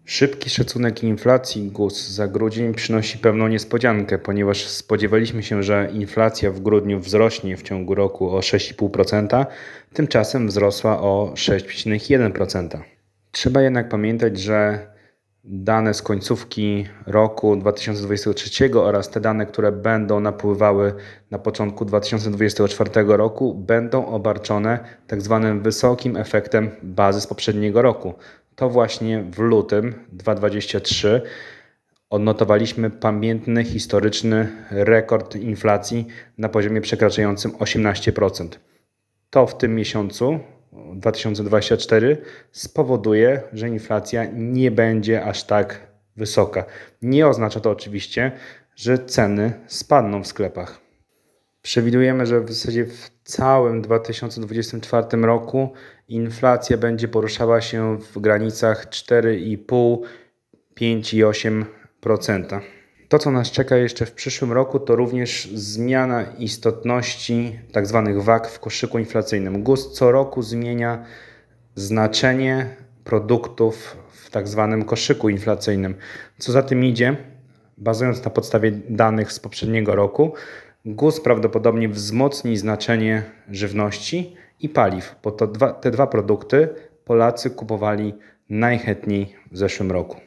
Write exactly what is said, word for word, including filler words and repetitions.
Szybki szacunek inflacji G U S za grudzień przynosi pewną niespodziankę, ponieważ spodziewaliśmy się, że inflacja w grudniu wzrośnie w ciągu roku o sześć i pół procent, tymczasem wzrosła o sześć przecinek jeden procent. Trzeba jednak pamiętać, że dane z końcówki roku dwa tysiące dwudziestego trzeciego oraz te dane, które będą napływały na początku dwa tysiące dwudziestego czwartego roku, będą obarczone tak zwanym wysokim efektem bazy z poprzedniego roku. To właśnie w lutym dwa tysiące dwudziestego trzeciego odnotowaliśmy pamiętny, historyczny rekord inflacji na poziomie przekraczającym osiemnaście procent. To w tym miesiącu dwa tysiące dwudziestego czwartego spowoduje, że inflacja nie będzie aż tak wysoka. Nie oznacza to oczywiście, że ceny spadną w sklepach. Przewidujemy, że w zasadzie w całym dwa tysiące dwudziestym czwartym roku inflacja będzie poruszała się w granicach cztery i pół do pięć przecinek osiem procent. To, co nas czeka jeszcze w przyszłym roku, to również zmiana istotności tzw. wag w koszyku inflacyjnym. G U S co roku zmienia znaczenie produktów w tzw. koszyku inflacyjnym. Co za tym idzie, bazując na podstawie danych z poprzedniego roku, G U S prawdopodobnie wzmocni znaczenie żywności i paliw, bo to dwa, te dwa produkty Polacy kupowali najchętniej w zeszłym roku.